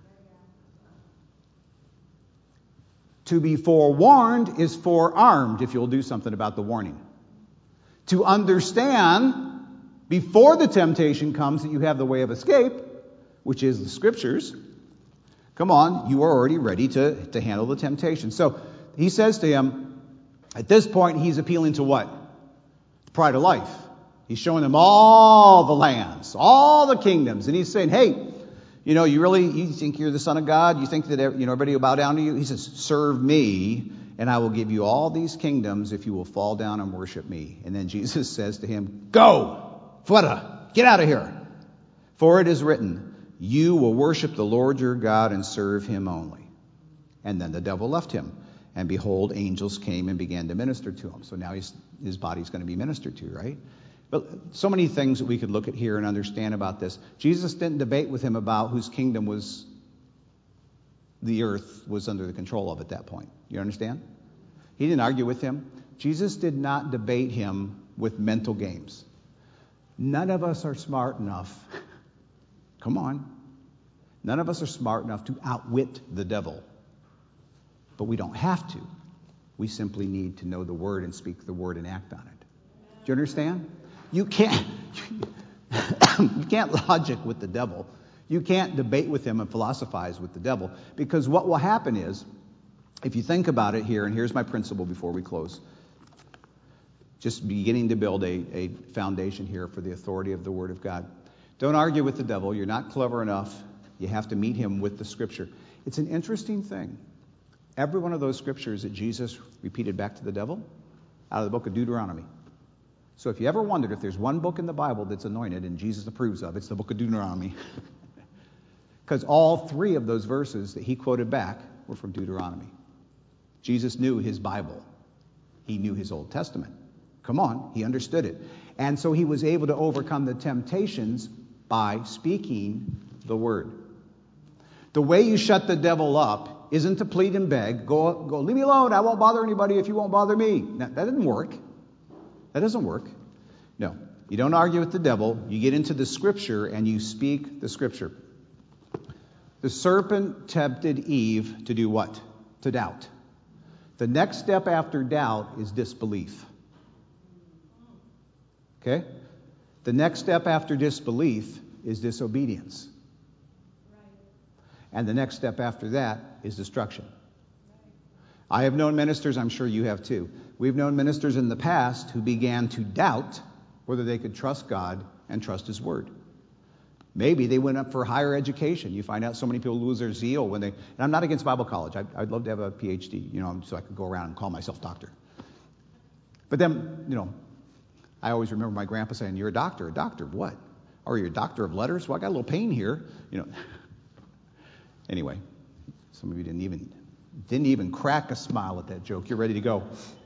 To be forewarned is forearmed, if you'll do something about the warning. To understand before the temptation comes that you have the way of escape, which is the Scriptures. Come on, you are already ready to, to handle the temptation. So he says to him, at this point, he's appealing to what? The pride of life. He's showing him all the lands, all the kingdoms. And he's saying, hey, you know, you really, you think you're the Son of God? You think that, you know, everybody will bow down to you? He says, serve me, and I will give you all these kingdoms if you will fall down and worship me. And then Jesus says to him, go, fuera, get out of here. For it is written, you will worship the Lord your God and serve him only. And then the devil left him. And behold, angels came and began to minister to him. So now he's, his body's going to be ministered to, right? But so many things that we could look at here and understand about this. Jesus didn't debate with him about whose kingdom was the earth was under the control of at that point. You understand? He didn't argue with him. Jesus did not debate him with mental games. None of us are smart enough. Come on. None of us are smart enough to outwit the devil. But we don't have to. We simply need to know the Word and speak the Word and act on it. Do you understand? You can't, you can't logic with the devil. You can't debate with him and philosophize with the devil. Because what will happen is, if you think about it here, and here's my principle before we close. Just beginning to build a, a foundation here for the authority of the Word of God. Don't argue with the devil. You're not clever enough. You have to meet him with the Scripture. It's an interesting thing. Every one of those scriptures that Jesus repeated back to the devil, out of the book of Deuteronomy. So if you ever wondered if there's one book in the Bible that's anointed and Jesus approves of, it's the book of Deuteronomy. Because all three of those verses that he quoted back were from Deuteronomy. Jesus knew his Bible. He knew his Old Testament. Come on, he understood it. And so he was able to overcome the temptations by speaking the Word. The way you shut the devil up isn't to plead and beg. Go, go, leave me alone. I won't bother anybody if you won't bother me. That, that doesn't work. That doesn't work. No. You don't argue with the devil. You get into the Scripture and you speak the Scripture. The serpent tempted Eve to do what? To doubt. The next step after doubt is disbelief. Okay? The next step after disbelief is disobedience. And the next step after that is destruction. I have known ministers, I'm sure you have too. We've known ministers in the past who began to doubt whether they could trust God and trust His Word. Maybe they went up for higher education. You find out so many people lose their zeal when they... And I'm not against Bible college. I'd, I'd love to have a P H D, you know, so I could go around and call myself doctor. But then, you know, I always remember my grandpa saying, you're a doctor. A doctor of what? Or you're a doctor of letters? Well, I got a little pain here, you know... Anyway, some of you didn't even didn't even crack a smile at that joke. You're ready to go.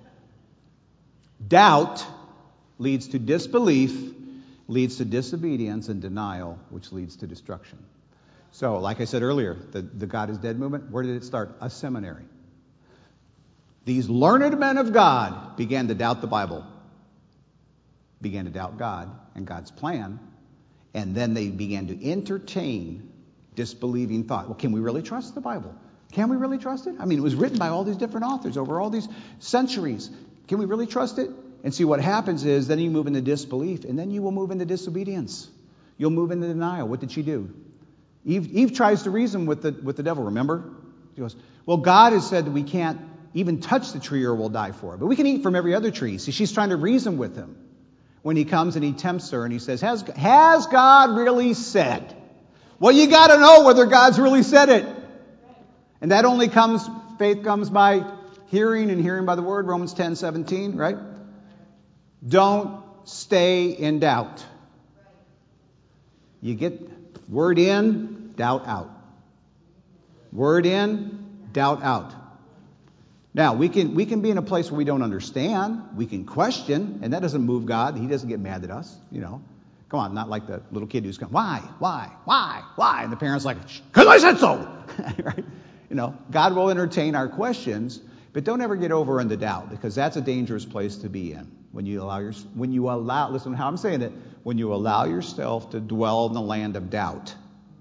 Doubt leads to disbelief, leads to disobedience and denial, which leads to destruction. So, like I said earlier, the, the God is dead movement, where did it start? A seminary. These learned men of God began to doubt the Bible, began to doubt God and God's plan, and then they began to entertain disbelieving thought. Well, can we really trust the Bible? Can we really trust it? I mean, it was written by all these different authors over all these centuries. Can we really trust it? And see, what happens is then you move into disbelief, and then you will move into disobedience. You'll move into denial. What did she do? Eve, Eve tries to reason with the with the devil, remember? She goes, well, God has said that we can't even touch the tree or we'll die for it. But we can eat from every other tree. See, she's trying to reason with him when he comes and he tempts her and he says, has, has God really said? Well, you got to know whether God's really said it. And that only comes, faith comes by hearing, and hearing by the word, Romans ten seventeen, right? Don't stay in doubt. You get word in, doubt out. Word in, doubt out. Now, we can we can be in a place where we don't understand. We can question, and that doesn't move God. He doesn't get mad at us, you know. Come on, not like the little kid who's going, why, why, why, why? And the parent's like, because I said so. Right? You know, God will entertain our questions, but don't ever get over into doubt, because that's a dangerous place to be in. When you allow your, when you allow, listen to how I'm saying it, when you allow yourself to dwell in the land of doubt.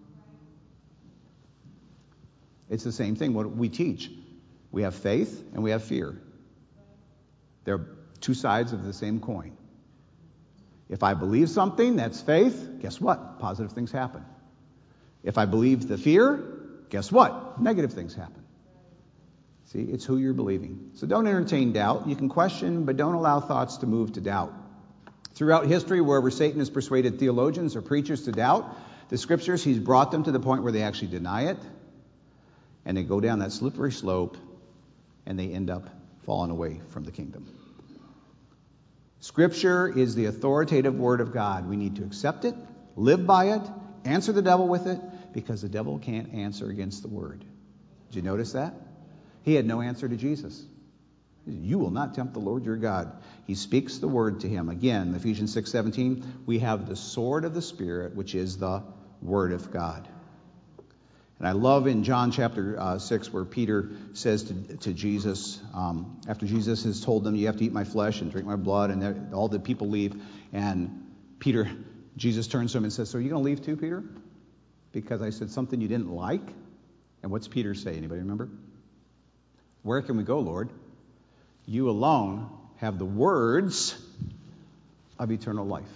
It's the same thing what we teach. We have faith and we have fear. They're two sides of the same coin. If I believe something, that's faith. Guess what? Positive things happen. If I believe the fear, guess what? Negative things happen. See, it's who you're believing. So don't entertain doubt. You can question, but don't allow thoughts to move to doubt. Throughout history, wherever Satan has persuaded theologians or preachers to doubt the scriptures, he's brought them to the point where they actually deny it. And they go down that slippery slope, and they end up falling away from the kingdom. Scripture is the authoritative word of God. We need to accept it, live by it, answer the devil with it, because the devil can't answer against the word. Did you notice that? He had no answer to Jesus. You will not tempt the Lord your God. He speaks the word to him. Again, Ephesians six seventeen, we have the sword of the Spirit, which is the word of God. And I love in John chapter uh, six where Peter says to, to Jesus, um, after Jesus has told them, you have to eat my flesh and drink my blood, and all the people leave. And Peter, Jesus turns to him and says, so are you going to leave too, Peter? Because I said something you didn't like? And what's Peter say? Anybody remember? Where can we go, Lord? You alone have the words of eternal life.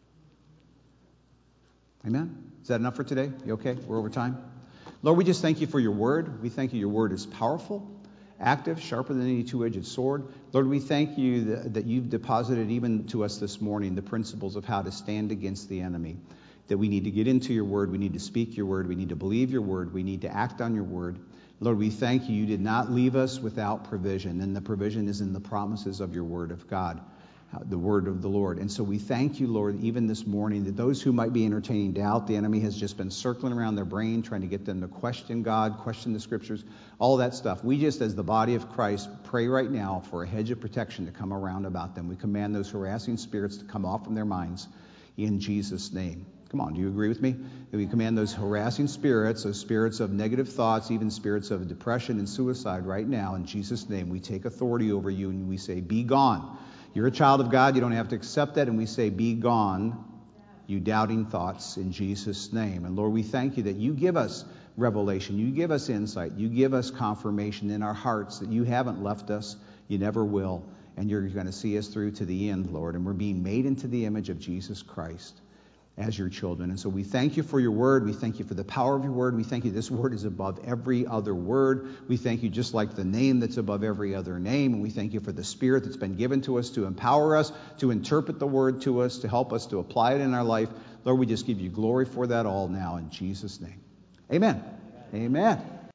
Amen? Is that enough for today? You okay? We're over time? Lord, we just thank you for your word. We thank you your word is powerful, active, sharper than any two-edged sword. Lord, we thank you that, that you've deposited even to us this morning the principles of how to stand against the enemy. That we need to get into your word. We need to speak your word. We need to believe your word. We need to act on your word. Lord, we thank you. You did not leave us without provision. And the provision is in the promises of your word of God, the word of the Lord. And so we thank you, Lord, even this morning, that those who might be entertaining doubt, the enemy has just been circling around their brain, trying to get them to question God, question the scriptures, all that stuff. We just, as the body of Christ, pray right now for a hedge of protection to come around about them. We command those harassing spirits to come off from their minds in Jesus' name. Come on, do you agree with me? That we command those harassing spirits, those spirits of negative thoughts, even spirits of depression and suicide right now, in Jesus' name. We take authority over you and we say, be gone. You're a child of God. You don't have to accept that. And we say, be gone, you doubting thoughts, in Jesus' name. And Lord, we thank you that you give us revelation. You give us insight. You give us confirmation in our hearts that you haven't left us. You never will. And you're going to see us through to the end, Lord. And we're being made into the image of Jesus Christ as your children. And so we thank you for your word. We thank you for the power of your word. We thank you this word is above every other word. We thank you just like the name that's above every other name. And we thank you for the spirit that's been given to us to empower us, to interpret the word to us, to help us to apply it in our life. Lord, we just give you glory for that all now in Jesus' name. Amen. Amen. Amen.